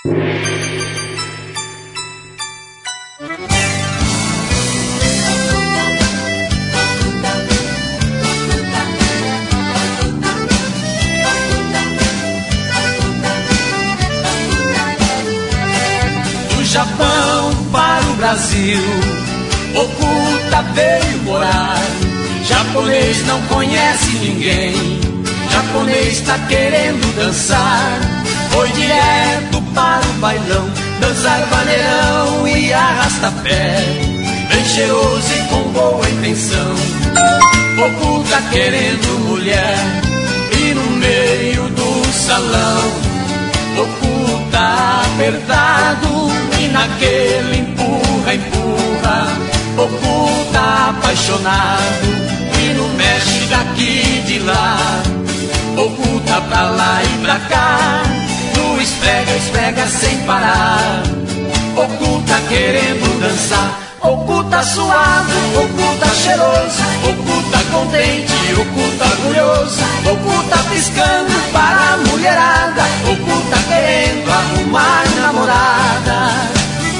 Japão para o Brasil, oculta veio morar. Japonês não conhece ninguém, japonês tá querendo dançar. Foi direto para o bailão, dançar vaneirão e arrasta-pé, bem cheiroso e com boa intenção. Oculta querendo mulher, e no meio do salão, oculta apertado, e naquele empurra, empurra, oculta apaixonado, e não mexe daqui de lá, oculta pra lá e pra cá, no esfrega, esfrega sem parar, oculta querendo dançar, oculta suado, oculta cheiroso, oculta contente, oculta orgulhoso, oculta piscando para a mulherada, oculta querendo arrumar namorada.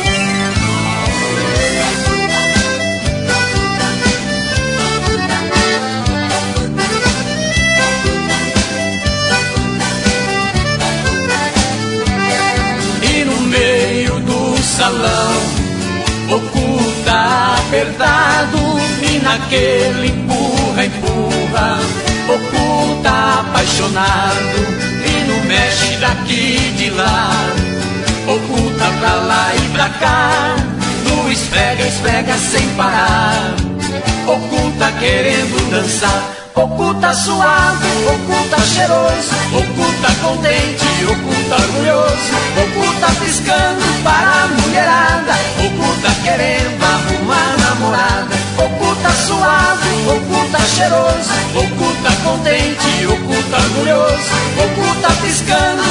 E no meio do salão, oculta apertado, e naquele empurra, empurra, oculta apaixonado, e não mexe daqui de lá, oculta pra lá e pra cá, no esfrega, esfrega sem parar, oculta querendo dançar, oculta suado, oculta cheiroso, oculta contente, oculta orgulhoso, oculta piscando para a mulherada, oculta querendo arrumar namorada, oculta suado, oculta cheiroso, oculta contente, oculta orgulhoso, oculta piscando